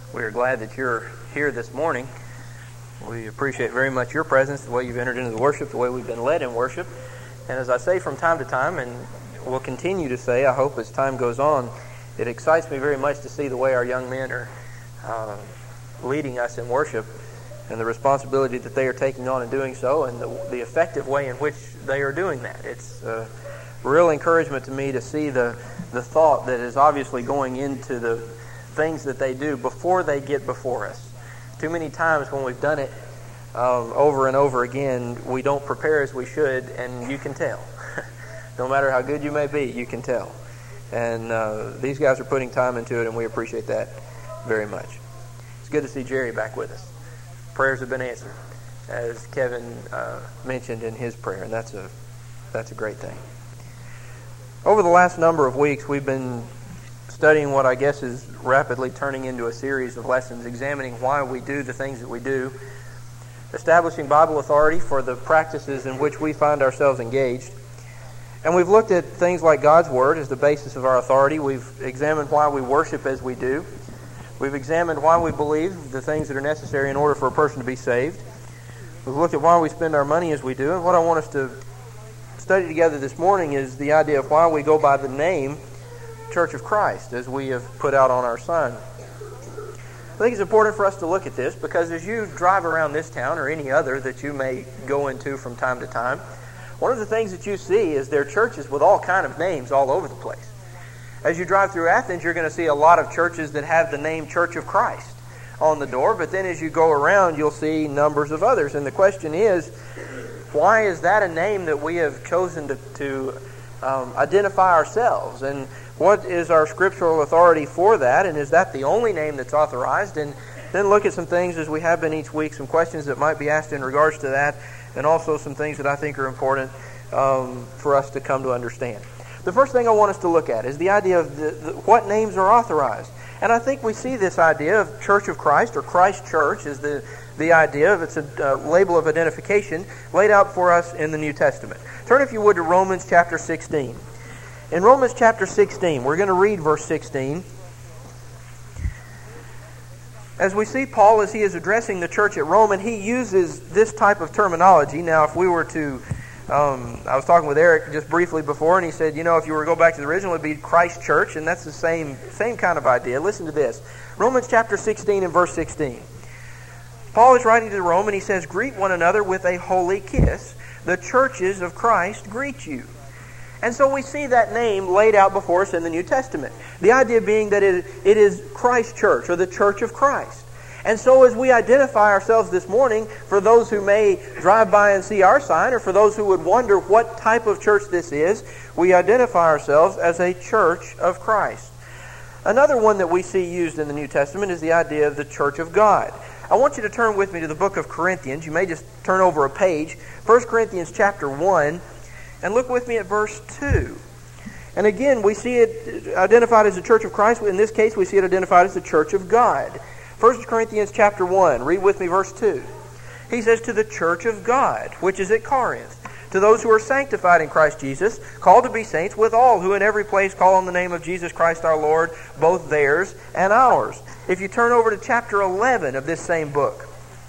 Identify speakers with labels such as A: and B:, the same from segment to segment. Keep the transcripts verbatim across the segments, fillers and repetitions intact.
A: We are glad that you're here this morning. We appreciate very much your presence, the way you've entered into the worship, the way we've been led in worship. And as I say from time to time, and will continue to say, I hope as time goes on, it excites me very much to see the way our young men are uh, leading us in worship and the responsibility that they are taking on in doing so and the, the effective way in which they are doing that. It's a real encouragement to me to see the, the thought that is obviously going into the things that they do before they get before us. Too many times when we've done it um, over and over again, we don't prepare as we should, and you can tell. No matter how good you may be, you can tell. And uh, these guys are putting time into it, and we appreciate that very much. It's good to see Jerry back with us. Prayers have been answered, as Kevin uh, mentioned in his prayer, and that's a that's a great thing. Over the last number of weeks, we've been studying what I guess is rapidly turning into a series of lessons, examining why we do the things that we do, establishing Bible authority for the practices in which we find ourselves engaged. And we've looked at things like God's Word as the basis of our authority. We've examined why we worship as we do. We've examined why we believe the things that are necessary in order for a person to be saved. We've looked at why we spend our money as we do. And what I want us to study together this morning is the idea of why we go by the name Church of Christ, as we have put out on our sign. I think it's important for us to look at this because as you drive around this town or any other that you may go into from time to time, one of the things that you see is there are churches with all kind of names all over the place. As you drive through Athens, you're going to see a lot of churches that have the name Church of Christ on the door, but then as you go around, you'll see numbers of others. And the question is, why is that a name that we have chosen to, to um, identify ourselves? And what is our scriptural authority for that? And is that the only name that's authorized? And then look at some things as we have been each week, some questions that might be asked in regards to that, and also some things that I think are important um, for us to come to understand. The first thing I want us to look at is the idea of the, the, what names are authorized. And I think we see this idea of Church of Christ, or Christ Church, is the, the idea of it's a uh, label of identification laid out for us in the New Testament. Turn, if you would, to Romans chapter sixteen. In Romans chapter sixteen, we're going to read verse sixteen. As we see Paul, as he is addressing the church at Rome, and he uses this type of terminology. Now, if we were to, um, I was talking with Eric just briefly before, and he said, you know, if you were to go back to the original, it would be Christ Church, and that's the same, same kind of idea. Listen to this. Romans chapter sixteen and verse sixteen. Paul is writing to Rome, and he says, greet one another with a holy kiss. The churches of Christ greet you. And so we see that name laid out before us in the New Testament. The idea being that it, it is Christ Church, or the Church of Christ. And so as we identify ourselves this morning, for those who may drive by and see our sign, or for those who would wonder what type of church this is, we identify ourselves as a Church of Christ. Another one that we see used in the New Testament is the idea of the Church of God. I want you to turn with me to the book of Corinthians. You may just turn over a page. First Corinthians chapter one. And look with me at verse two. And again, we see it identified as the Church of Christ. In this case, we see it identified as the Church of God. First Corinthians chapter one. Read with me verse two. He says, to the Church of God, which is at Corinth, to those who are sanctified in Christ Jesus, called to be saints, with all who in every place call on the name of Jesus Christ our Lord, both theirs and ours. If you turn over to chapter eleven of this same book.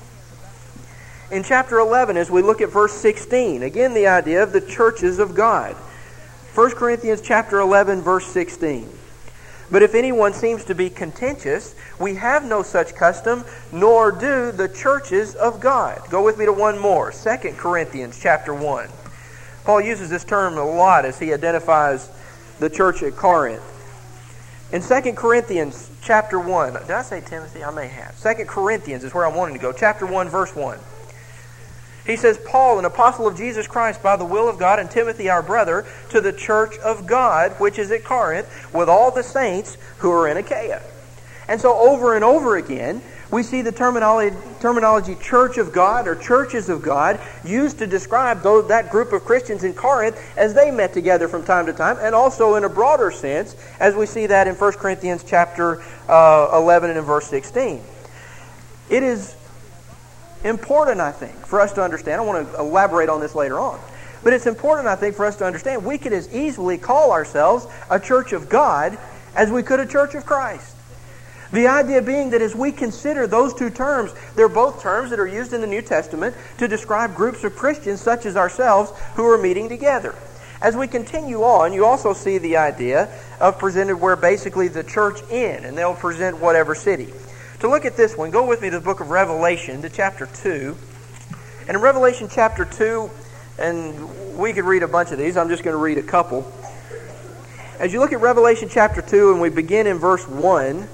A: In chapter eleven, as we look at verse sixteen, again the idea of the churches of God. First Corinthians chapter eleven, verse sixteen. But if anyone seems to be contentious, we have no such custom, nor do the churches of God. Go with me to one more. Second Corinthians chapter one. Paul uses this term a lot as he identifies the church at Corinth. In Second Corinthians chapter one, did I say Timothy? I may have. Second Corinthians is where I'm wanting to go. Chapter one, verse one. He says, Paul, an apostle of Jesus Christ by the will of God, and Timothy our brother, to the church of God, which is at Corinth, with all the saints who are in Achaia. And so over and over again, we see the terminology, terminology church of God or churches of God used to describe those, that group of Christians in Corinth as they met together from time to time, and also in a broader sense, as we see that in First Corinthians chapter uh, eleven and in verse sixteen. It is important, I think, for us to understand. I want to elaborate on this later on. But it's important, I think, for us to understand we could as easily call ourselves a church of God as we could a church of Christ. The idea being that as we consider those two terms, they're both terms that are used in the New Testament to describe groups of Christians such as ourselves who are meeting together. As we continue on, you also see the idea of presented where basically the church in, and they'll present whatever city. To look at this one, go with me to the book of Revelation, to chapter two. And in Revelation chapter two, and we could read a bunch of these, I'm just going to read a couple. As you look at Revelation chapter two, and we begin in verse one,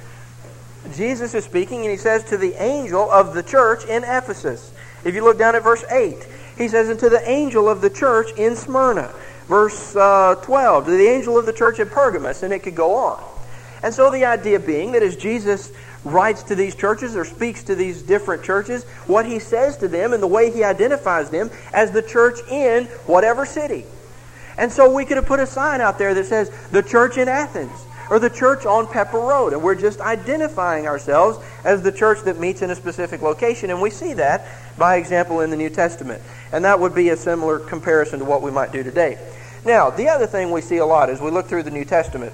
A: Jesus is speaking, and he says, to the angel of the church in Ephesus. If you look down at verse eight, he says, and to the angel of the church in Smyrna. Verse uh, twelve, to the angel of the church at Pergamos, and it could go on. And so the idea being that as Jesus writes to these churches or speaks to these different churches, what he says to them and the way he identifies them as the church in whatever city. And so we could have put a sign out there that says, the church in Athens, or the church on Pepper Road. And we're just identifying ourselves as the church that meets in a specific location. And we see that, by example, in the New Testament. And that would be a similar comparison to what we might do today. Now, the other thing we see a lot as we look through the New Testament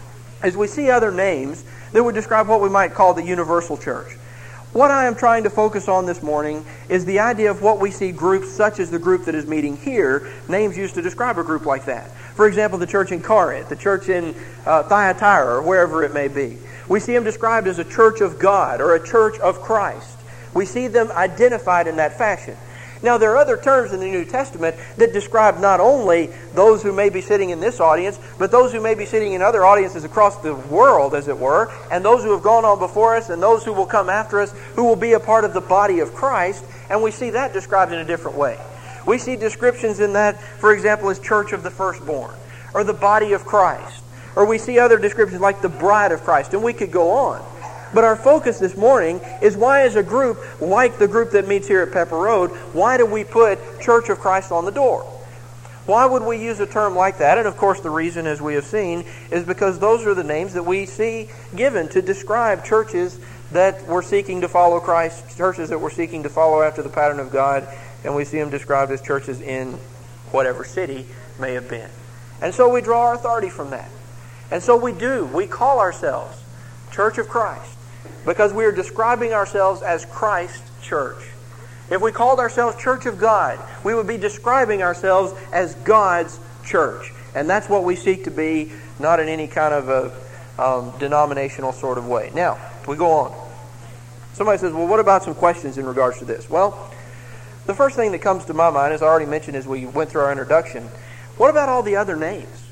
A: is we see other names that would describe what we might call the universal church. What I am trying to focus on this morning is the idea of what we see groups such as the group that is meeting here, names used to describe a group like that. For example, the church in Corinth, the church in uh, Thyatira, or wherever it may be. We see them described as a church of God or a church of Christ. We see them identified in that fashion. Now, there are other terms in the New Testament that describe not only those who may be sitting in this audience, but those who may be sitting in other audiences across the world, as it were, and those who have gone on before us, and those who will come after us, who will be a part of the body of Christ, and we see that described in a different way. We see descriptions in that, for example, as church of the firstborn, or the body of Christ, or we see other descriptions like the bride of Christ, and we could go on. But our focus this morning is why as a group, like the group that meets here at Pepper Road, why do we put Church of Christ on the door? Why would we use a term like that? And of course the reason, as we have seen, is because those are the names that we see given to describe churches that were seeking to follow Christ, churches that were seeking to follow after the pattern of God, and we see them described as churches in whatever city may have been. And so we draw our authority from that. And so we do. We call ourselves Church of Christ, because we are describing ourselves as Christ's church. If we called ourselves Church of God, we would be describing ourselves as God's church. And that's what we seek to be, not in any kind of a um, denominational sort of way. Now, we go on. Somebody says, well, what about some questions in regards to this? Well, the first thing that comes to my mind, as I already mentioned as we went through our introduction, what about all the other names?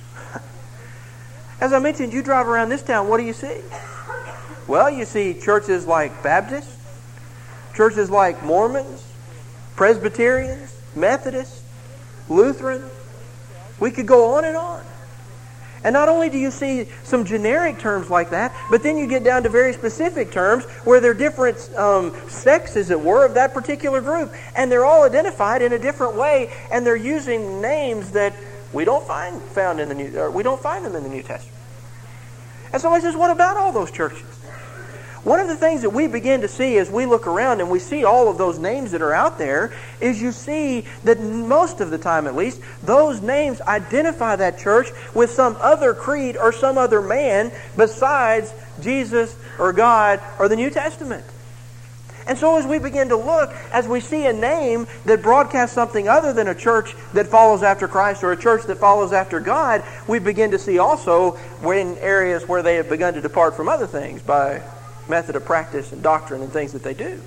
A: As I mentioned, you drive around this town, what do you see? Well, you see churches like Baptists, churches like Mormons, Presbyterians, Methodists, Lutheran. We could go on and on. And not only do you see some generic terms like that, but then you get down to very specific terms where they're different um, sects, as it were, of that particular group. And they're all identified in a different way, and they're using names that we don't find found in the New, or we don't find them in the New Testament. And somebody says, what about all those churches? One of the things that we begin to see as we look around and we see all of those names that are out there is you see that most of the time, at least, those names identify that church with some other creed or some other man besides Jesus or God or the New Testament. And so as we begin to look, as we see a name that broadcasts something other than a church that follows after Christ or a church that follows after God, we begin to see also in areas where they have begun to depart from other things by method of practice and doctrine and things that they do.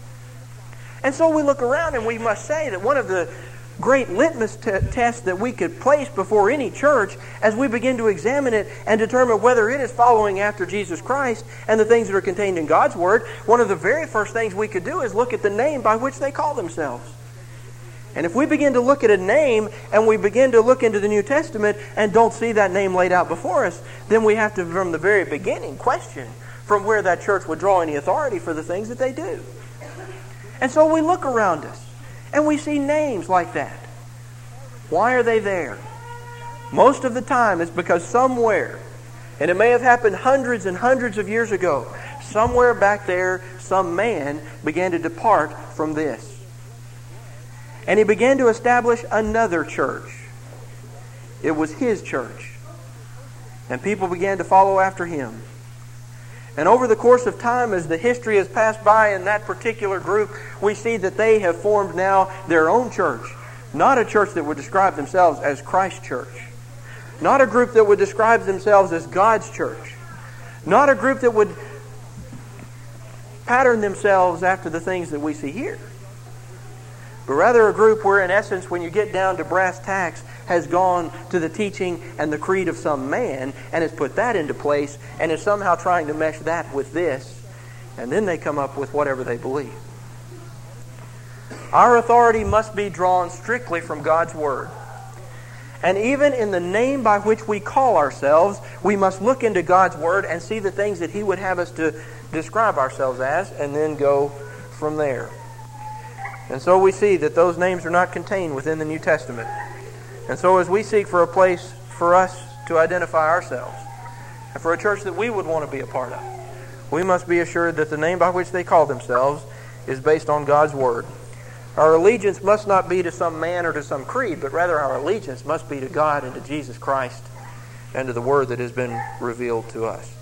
A: And so we look around and we must say that one of the great litmus t- tests that we could place before any church as we begin to examine it and determine whether it is following after Jesus Christ and the things that are contained in God's Word, one of the very first things we could do is look at the name by which they call themselves. And if we begin to look at a name and we begin to look into the New Testament and don't see that name laid out before us, then we have to, from the very beginning, question from where that church would draw any authority for the things that they do. And so we look around us and we see names like that. Why are they there? Most of the time it's because somewhere, and it may have happened hundreds and hundreds of years ago, somewhere back there, some man began to depart from this. And he began to establish another church. It was his church. And people began to follow after him. And over the course of time, as the history has passed by in that particular group, we see that they have formed now their own church. Not a church that would describe themselves as Christ's church. Not a group that would describe themselves as God's church. Not a group that would pattern themselves after the things that we see here. But rather a group where, in essence, when you get down to brass tacks, has gone to the teaching and the creed of some man and has put that into place and is somehow trying to mesh that with this, and then they come up with whatever they believe. Our authority must be drawn strictly from God's Word. And even in the name by which we call ourselves, we must look into God's Word and see the things that He would have us to describe ourselves as, and then go from there. And so we see that those names are not contained within the New Testament. And so as we seek for a place for us to identify ourselves, and for a church that we would want to be a part of, we must be assured that the name by which they call themselves is based on God's Word. Our allegiance must not be to some man or to some creed, but rather our allegiance must be to God and to Jesus Christ and to the Word that has been revealed to us.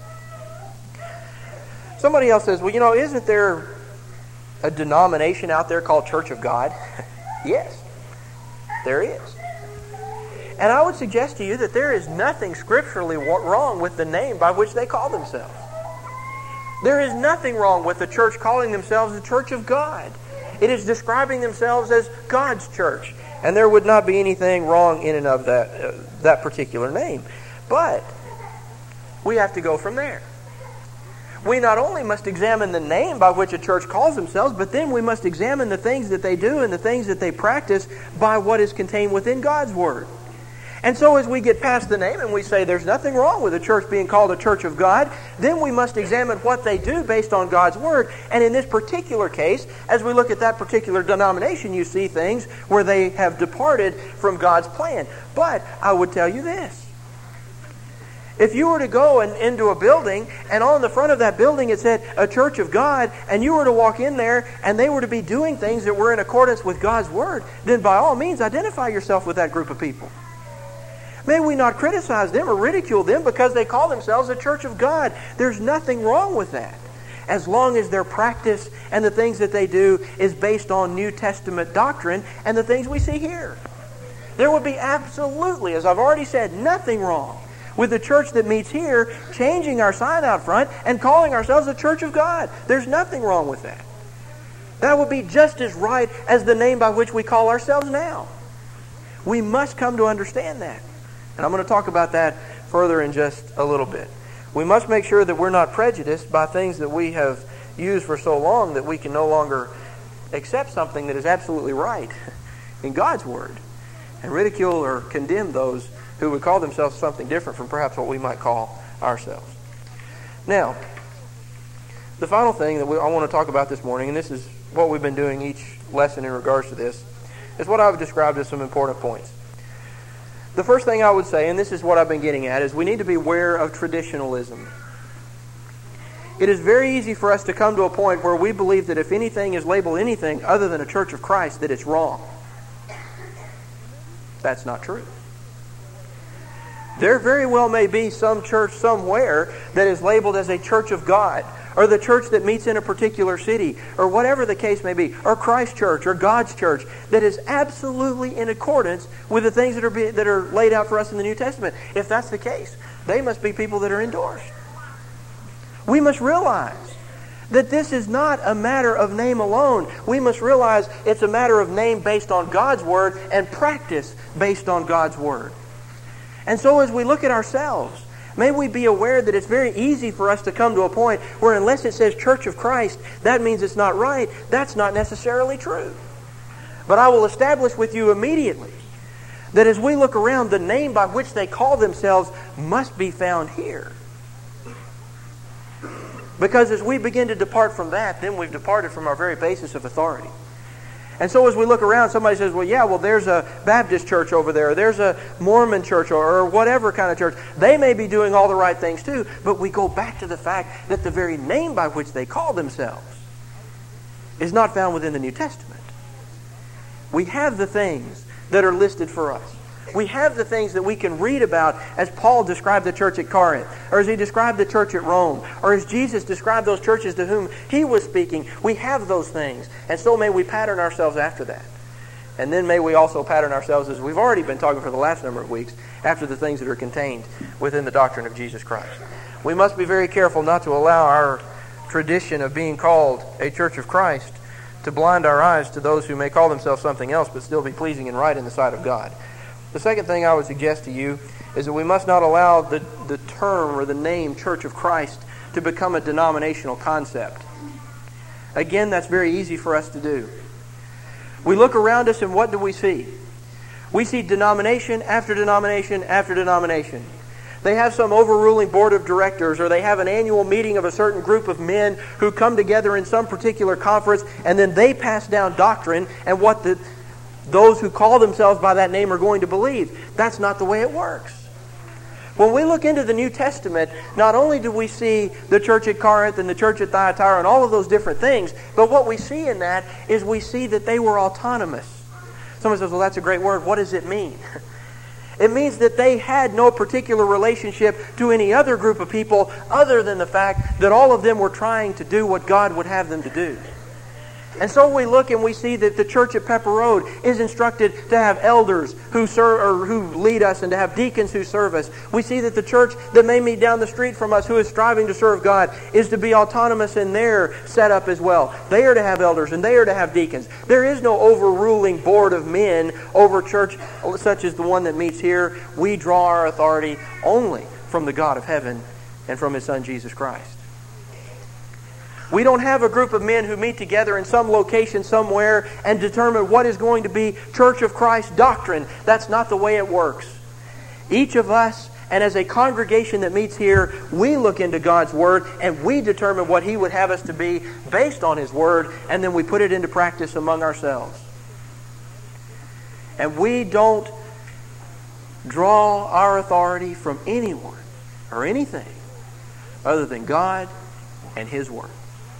A: Somebody else says, well, you know, isn't there a denomination out there called Church of God? Yes, there is. And I would suggest to you that there is nothing scripturally wrong with the name by which they call themselves. There is nothing wrong with the church calling themselves the Church of God. It is describing themselves as God's church. And there would not be anything wrong in and of that, uh, that particular name. But we have to go from there. We not only must examine the name by which a church calls themselves, but then we must examine the things that they do and the things that they practice by what is contained within God's Word. And so as we get past the name and we say there's nothing wrong with a church being called a Church of God, then we must examine what they do based on God's Word. And in this particular case, as we look at that particular denomination, you see things where they have departed from God's plan. But I would tell you this. If you were to go and into a building, and on the front of that building it said a Church of God, and you were to walk in there and they were to be doing things that were in accordance with God's Word, then by all means identify yourself with that group of people. May we not criticize them or ridicule them because they call themselves a Church of God. There's nothing wrong with that, as long as their practice and the things that they do is based on New Testament doctrine and the things we see here. There would be absolutely, as I've already said, nothing wrong with the church that meets here changing our sign out front and calling ourselves a Church of God. There's nothing wrong with that. That would be just as right as the name by which we call ourselves now. We must come to understand that. And I'm going to talk about that further in just a little bit. We must make sure that we're not prejudiced by things that we have used for so long that we can no longer accept something that is absolutely right in God's Word and ridicule or condemn those who would call themselves something different from perhaps what we might call ourselves. Now, the final thing that we, I want to talk about this morning, and this is what we've been doing each lesson in regards to this, is what I've described as some important points. The first thing I would say, and this is what I've been getting at, is we need to be aware of traditionalism. It is very easy for us to come to a point where we believe that if anything is labeled anything other than a Church of Christ, that it's wrong. That's not true. There very well may be some church somewhere that is labeled as a Church of God, or the church that meets in a particular city, or whatever the case may be, or Christ Church, or God's church, that is absolutely in accordance with the things that are be, that are laid out for us in the New Testament. If that's the case, they must be people that are endorsed. We must realize that this is not a matter of name alone. We must realize it's a matter of name based on God's Word and practice based on God's Word. And so as we look at ourselves, may we be aware that it's very easy for us to come to a point where unless it says Church of Christ, that means it's not right. That's not necessarily true. But I will establish with you immediately that as we look around, the name by which they call themselves must be found here. Because as we begin to depart from that, then we've departed from our very basis of authority. And so as we look around, somebody says, well, yeah, well, there's a Baptist church over there, or there's a Mormon church, or, or whatever kind of church. They may be doing all the right things too, but we go back to the fact that the very name by which they call themselves is not found within the New Testament. We have the things that are listed for us. We have the things that we can read about as Paul described the church at Corinth, or as he described the church at Rome, or as Jesus described those churches to whom he was speaking. We have those things, and so may we pattern ourselves after that. And then may we also pattern ourselves, as we've already been talking for the last number of weeks, after the things that are contained within the doctrine of Jesus Christ. We must be very careful not to allow our tradition of being called a Church of Christ to blind our eyes to those who may call themselves something else but still be pleasing and right in the sight of God. The second thing I would suggest to you is that we must not allow the, the term or the name Church of Christ to become a denominational concept. Again, that's very easy for us to do. We look around us and what do we see? We see denomination after denomination after denomination. They have some overruling board of directors, or they have an annual meeting of a certain group of men who come together in some particular conference, and then they pass down doctrine and what the, those who call themselves by that name are going to believe. That's not the way it works. When we look into the New Testament, not only do we see the church at Corinth and the church at Thyatira and all of those different things, but what we see in that is we see that they were autonomous. Someone says, well, that's a great word. What does it mean? It means that they had no particular relationship to any other group of people other than the fact that all of them were trying to do what God would have them to do. And so we look and we see that the church at Pepper Road is instructed to have elders who serve or who lead us and to have deacons who serve us. We see that the church that may meet down the street from us who is striving to serve God is to be autonomous in their setup as well. They are to have elders and they are to have deacons. There is no overruling board of men over church such as the one that meets here. We draw our authority only from the God of heaven and from His Son Jesus Christ. We don't have a group of men who meet together in some location somewhere and determine what is going to be Church of Christ doctrine. That's not the way it works. Each of us, and as a congregation that meets here, we look into God's Word and we determine what He would have us to be based on His Word, and then we put it into practice among ourselves. And we don't draw our authority from anyone or anything other than God and His Word.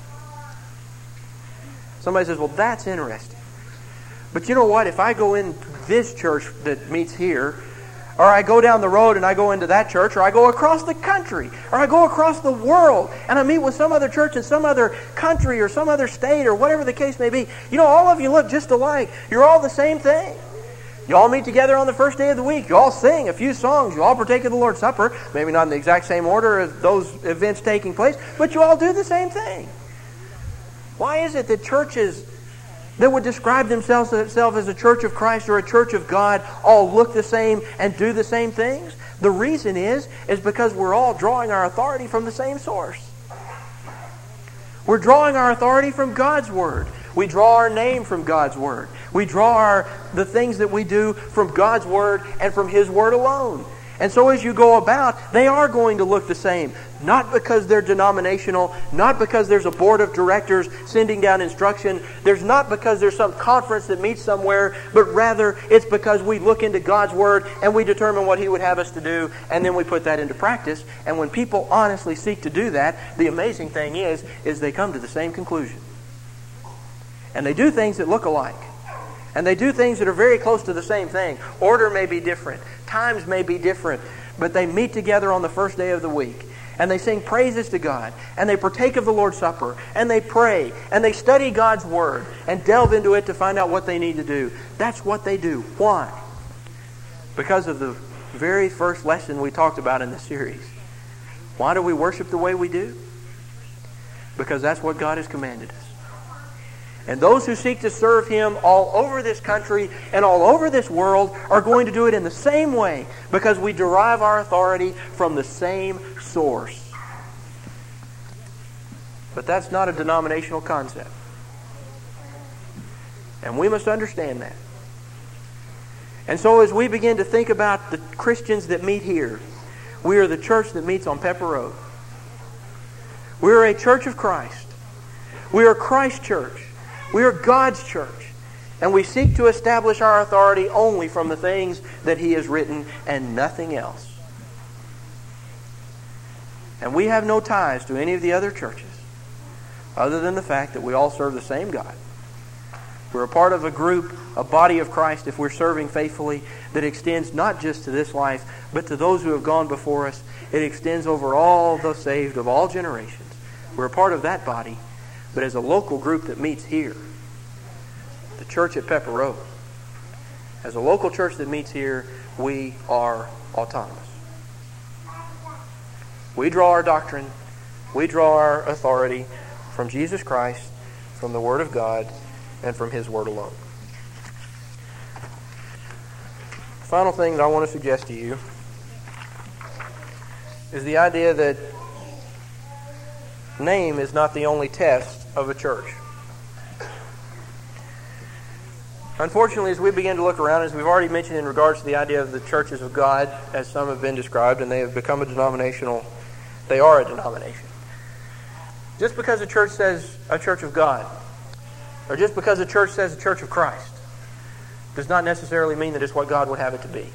A: Somebody says, well, that's interesting. But you know what? If I go in this church that meets here, or I go down the road and I go into that church, or I go across the country, or I go across the world, and I meet with some other church in some other country or some other state or whatever the case may be, you know, all of you look just alike. You're all the same thing. You all meet together on the first day of the week. You all sing a few songs. You all partake of the Lord's Supper. Maybe not in the exact same order as those events taking place, but you all do the same thing. Why is it that churches that would describe themselves, themselves as a church of Christ or a church of God all look the same and do the same things? The reason is, is because we're all drawing our authority from the same source. We're drawing our authority from God's Word. We draw our name from God's Word. We draw our, the things that we do from God's Word and from His Word alone. And so as you go about, they are going to look the same. Not because they're denominational, not because there's a board of directors sending down instruction. There's not because there's some conference that meets somewhere, but rather it's because we look into God's Word and we determine what He would have us to do, and then we put that into practice. And when people honestly seek to do that, the amazing thing is, is they come to the same conclusion. And they do things that look alike. And they do things that are very close to the same thing. Order may be different. Times may be different. But they meet together on the first day of the week. And they sing praises to God. And they partake of the Lord's Supper. And they pray. And they study God's Word. And delve into it to find out what they need to do. That's what they do. Why? Because of the very first lesson we talked about in this series. Why do we worship the way we do? Because that's what God has commanded us. And those who seek to serve Him all over this country and all over this world are going to do it in the same way, because we derive our authority from the same source. But that's not a denominational concept. And we must understand that. And so as we begin to think about the Christians that meet here, we are the church that meets on Pepper Road. We are a church of Christ. We are Christ Church. We are God's church, and we seek to establish our authority only from the things that He has written and nothing else. And we have no ties to any of the other churches other than the fact that we all serve the same God We're a part of a group, a body of Christ, if we're serving faithfully, that extends not just to this life, but to those who have gone before us. It extends over all the saved of all generations. We're a part of that body, but as a local group that meets here, the church at Pepper Road, as a local church that meets here, we are autonomous. We draw our doctrine, we draw our authority from Jesus Christ, from the Word of God, and from His Word alone. The final thing that I want to suggest to you is the idea that name is not the only test of a church. Unfortunately, as we begin to look around, as we've already mentioned in regards to the idea of the churches of God, as some have been described, and they have become a denominational, they are a denomination. Just because a church says a church of God, or just because a church says a church of Christ, does not necessarily mean that it's what God would have it to be.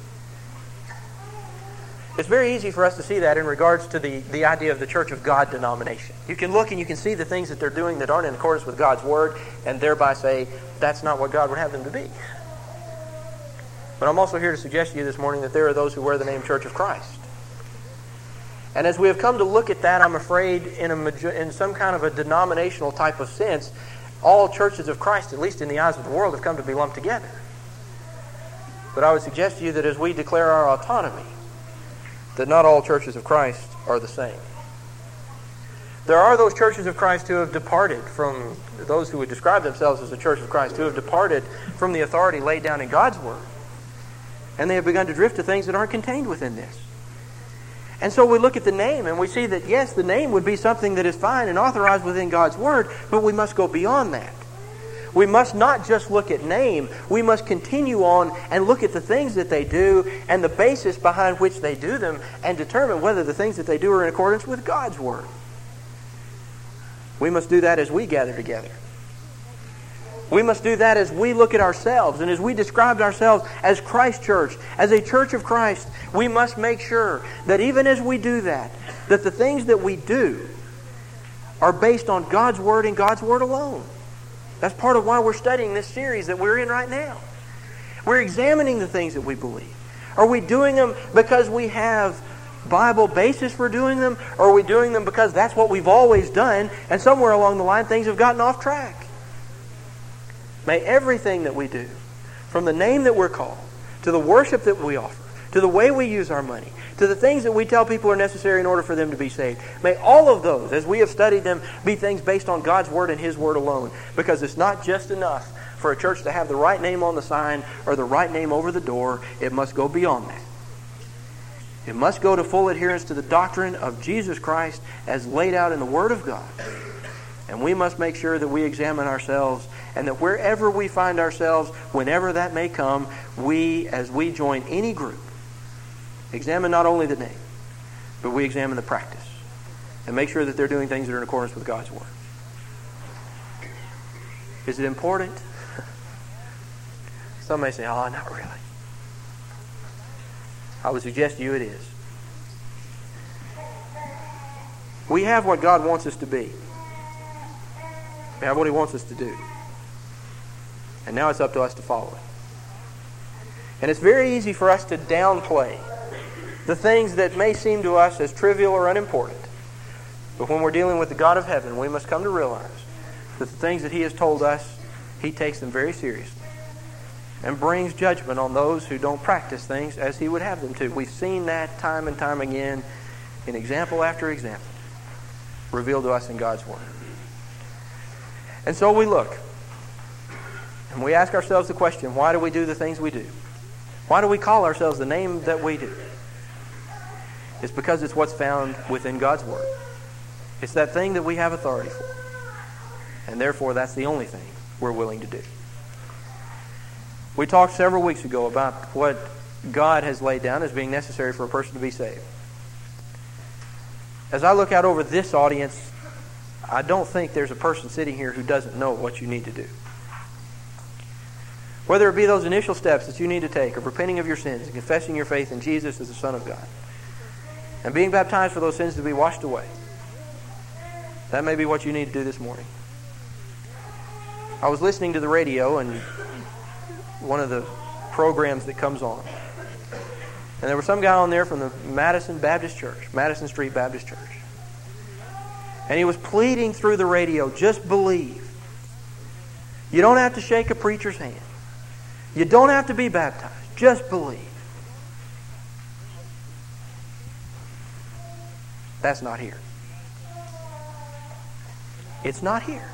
A: It's very easy for us to see that in regards to the, the idea of the Church of God denomination. You can look and you can see the things that they're doing that aren't in accordance with God's Word, and thereby say, that's not what God would have them to be. But I'm also here to suggest to you this morning that there are those who wear the name Church of Christ. And as we have come to look at that, I'm afraid in, a, in some kind of a denominational type of sense, all churches of Christ, at least in the eyes of the world, have come to be lumped together. But I would suggest to you that as we declare our autonomy, that not all churches of Christ are the same. There are those churches of Christ who have departed from, those who would describe themselves as the Church of Christ, who have departed from the authority laid down in God's Word. And they have begun to drift to things that aren't contained within this. And so we look at the name and we see that, yes, the name would be something that is fine and authorized within God's Word, but we must go beyond that. We must not just look at name. We must continue on and look at the things that they do and the basis behind which they do them and determine whether the things that they do are in accordance with God's Word. We must do that as we gather together. We must do that as we look at ourselves and as we describe ourselves as Christ Church, as a church of Christ. We must make sure that even as we do that, that the things that we do are based on God's Word and God's Word alone. That's part of why we're studying this series that we're in right now. We're examining the things that we believe. Are we doing them because we have Bible basis for doing them? Or are we doing them because that's what we've always done and somewhere along the line things have gotten off track? May everything that we do, from the name that we're called, to the worship that we offer, to the way we use our money, to the things that we tell people are necessary in order for them to be saved. May all of those, as we have studied them, be things based on God's Word and His Word alone. Because it's not just enough for a church to have the right name on the sign or the right name over the door. It must go beyond that. It must go to full adherence to the doctrine of Jesus Christ as laid out in the Word of God. And we must make sure that we examine ourselves and that wherever we find ourselves, whenever that may come, we, as we join any group, examine not only the name, but we examine the practice and make sure that they're doing things that are in accordance with God's Word. Is it important? Some may say, oh, not really. I would suggest to you it is. We have what God wants us to be. We have what He wants us to do. And now it's up to us to follow it. And it's very easy for us to downplay the things that may seem to us as trivial or unimportant. But when we're dealing with the God of heaven, we must come to realize that the things that He has told us, He takes them very seriously and brings judgment on those who don't practice things as He would have them to. We've seen that time and time again in example after example revealed to us in God's Word. And so we look and we ask ourselves the question, why do we do the things we do? Why do we call ourselves the name that we do? It's because it's what's found within God's Word. It's that thing that we have authority for. And therefore, that's the only thing we're willing to do. We talked several weeks ago about what God has laid down as being necessary for a person to be saved. As I look out over this audience, I don't think there's a person sitting here who doesn't know what you need to do. Whether it be those initial steps that you need to take of repenting of your sins and confessing your faith in Jesus as the Son of God and being baptized for those sins to be washed away. That may be what you need to do this morning. I was listening to the radio and one of the programs that comes on. And there was some guy on there from the Madison Baptist Church, Madison Street Baptist Church. And he was pleading through the radio, just believe. You don't have to shake a preacher's hand. You don't have to be baptized. Just believe. That's not here. It's not here.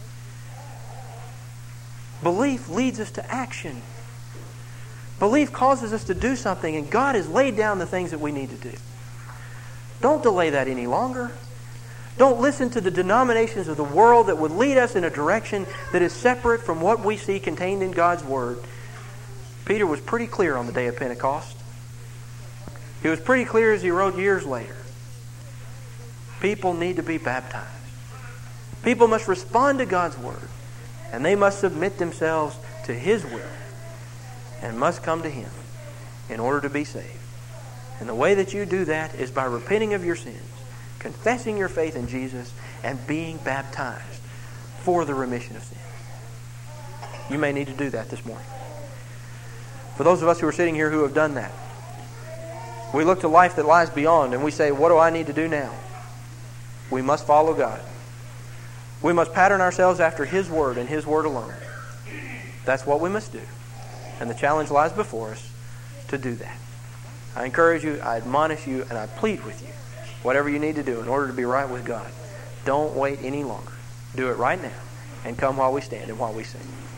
A: Belief leads us to action. Belief causes us to do something, and God has laid down the things that we need to do. Don't delay that any longer. Don't listen to the denominations of the world that would lead us in a direction that is separate from what we see contained in God's Word. Peter was pretty clear on the day of Pentecost. He was pretty clear as he wrote years later. People need to be baptized. People must respond to God's Word, and they must submit themselves to His will and must come to Him in order to be saved. And the way that you do that is by repenting of your sins, confessing your faith in Jesus, and being baptized for the remission of sins. You may need to do that this morning. For those of us who are sitting here who have done that, we look to life that lies beyond and we say, what do I need to do now? We must follow God. We must pattern ourselves after His Word and His Word alone. That's what we must do. And the challenge lies before us to do that. I encourage you, I admonish you, and I plead with you. Whatever you need to do in order to be right with God, don't wait any longer. Do it right now and come while we stand and while we sing.